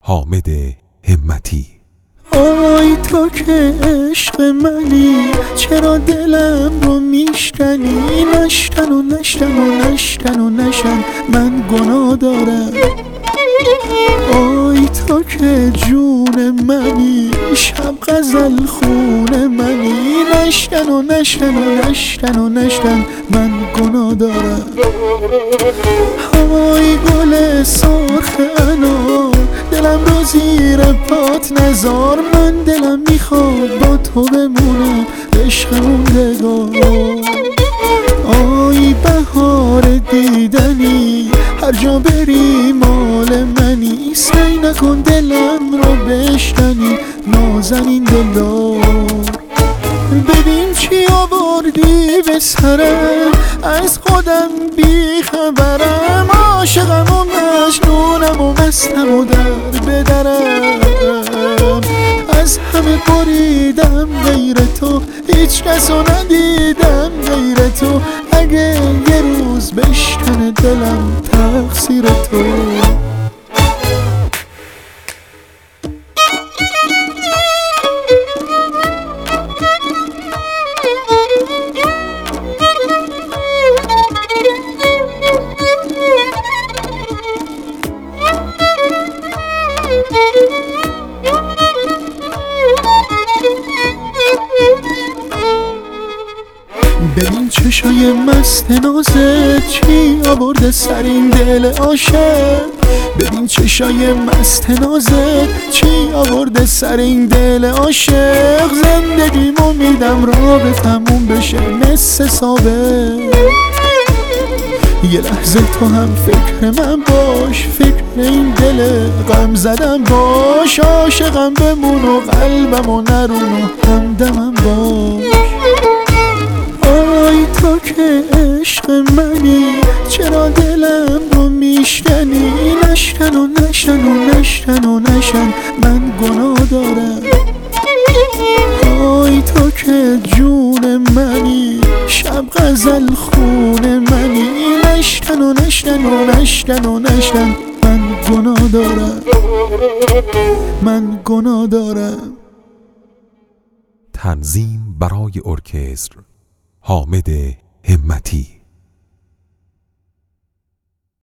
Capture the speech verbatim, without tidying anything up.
حامد همتی. آی تو که عشق منی، چرا دلم رو میشکنی؟ نشتن و نشتن و نشتن و نشن، من گناه دارم. آی تو که جون منی، شب غزل خون منی. نشتن و نشتن و نشتن و نشتن، من گناه دارم. آی گل سرخ انار، دلم رو زیر پات نزار. من دلم میخواد با تو بمونم عشق موندگار. آی بهار دیدنی، هر جا بری مال منی. سعی نکن دلم رو بشکنی نازنین دلدار. ببین چی آوردی به سرم، از خودم بی خبرم. عاشقم و مجنونم و مستم و در بدرم. از همه بریدم غیر تو، هیچ کس رو ندیدم غیر تو. اگه یه روز بشکنه دلم تقصیر تو. ببین چشای مست نازت، چی آورده سر این دل عاشق. ببین چشای مست نازت، چی آورده سر این دل عاشق. زندگیمو میدم را تموم بشه مثل سابق. یه لحظه تو هم فکر من باش، فکر این دل غم زدم باش. عاشقم بمون و قلبمو نرون و همدمم باش. آی تو که عشق منی، چرا دلم رو میشکنی؟ نشتن و نشتن و نشتن و نشن، من گناه دارم. آی تو که جون منی، شب غزل خون منی. نشتن و نشتن و نشتن و نشتن، من گناه دارم، من گناه دارم. تنظیم برای ارکستر حامد همتی.